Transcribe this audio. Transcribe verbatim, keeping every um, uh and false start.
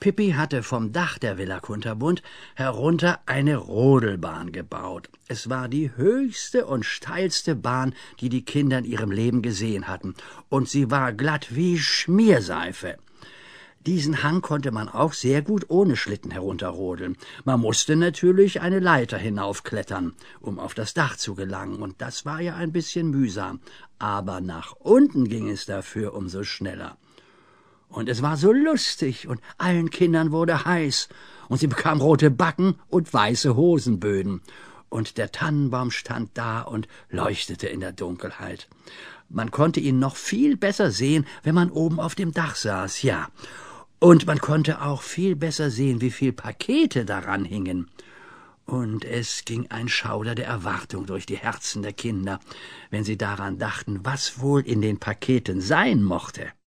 Pippi hatte vom Dach der Villa Kunterbunt herunter eine Rodelbahn gebaut. Es war die höchste und steilste Bahn, die die Kinder in ihrem Leben gesehen hatten, und sie war glatt wie Schmierseife. Diesen Hang konnte man auch sehr gut ohne Schlitten herunterrodeln. Man musste natürlich eine Leiter hinaufklettern, um auf das Dach zu gelangen, und das war ja ein bisschen mühsam. Aber nach unten ging es dafür umso schneller. Und es war so lustig, und allen Kindern wurde heiß, und sie bekamen rote Backen und weiße Hosenböden. Und der Tannenbaum stand da und leuchtete in der Dunkelheit. Man konnte ihn noch viel besser sehen, wenn man oben auf dem Dach saß, ja. Und man konnte auch viel besser sehen, wie viel Pakete daran hingen. Und es ging ein Schauder der Erwartung durch die Herzen der Kinder, wenn sie daran dachten, was wohl in den Paketen sein mochte.